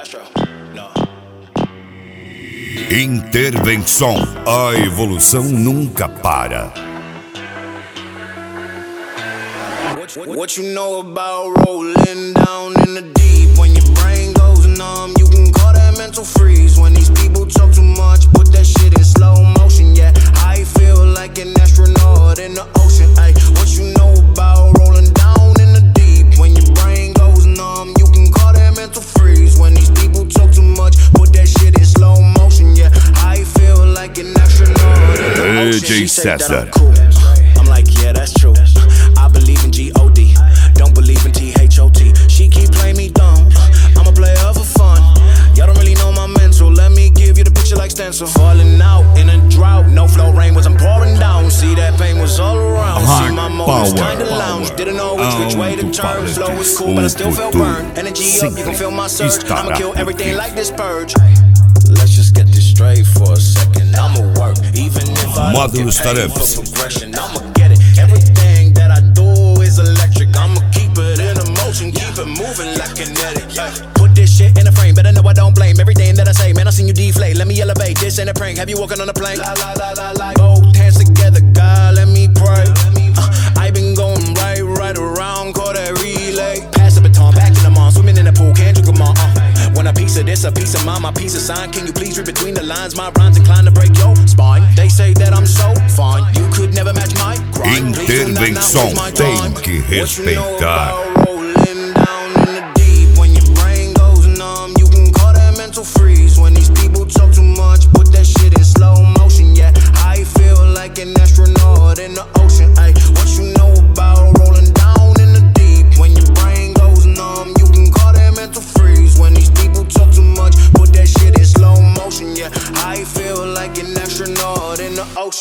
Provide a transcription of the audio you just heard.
Intervenção. A evolução nunca para. What you know about rolling down in the deep? When your brain goes numb, you can call that mental freeze. When these people talk too much, put that shit in slow motion. Yeah, I feel like an astronaut in the ocean. Ay, what you know about rolling down in the deep? When your brain goes numb, you can call that mental freeze. When these people talk too much, put that shit in slow motion. Yeah, I feel like an astronaut in the ocean. DJ César. I'm like, yeah, that's true. I believe in G-O-D, don't believe in T-H-O-T. She keep playing me dumb, I'm a player for fun. Y'all don't really know my mental, let me give you the picture like stencil. Falling out in a drought, no flow rain was I'm pouring down. See that pain was all around, see my motions kinda lounge. Didn't know which way to turn, flow was cool but I still felt burned. Energy up, you can feel my surge, I'ma kill everything like this purge. Let's just get this straight for a second. I'ma work, even if I don't get paid for progression. I'ma get it. Everything that I do is electric. I'ma keep it in motion, keep it moving like kinetic. Yeah. Put this shit in a frame, better know I don't blame everything that I say. Man, I seen you deflate. Let me elevate. This ain't a prank. Have you walking on a plane? Both hands together, God, let me pray. I been going right around, call that relay. Pass the baton, back in the mall, swimming in the pool, can't drink them all. Want a piece of this, a piece of mine, my piece of sign. Can you please read between the lines? My rhymes inclined to break your spine. They say that I'm so fine, you could never match my grind. Intervenção tem que respeitar. Rolling down in the deep. When your brain goes numb, you can call that mental freeze. When these people talk too much, put that shit in slow motion. Yeah, I feel like an astronaut in the ocean. Ay, what you know about rolling down in the deep? When your brain goes numb, you can call that mental freeze. When these people talk too much, put that shit in slow motion. Yeah, I feel like an astronaut in the ocean.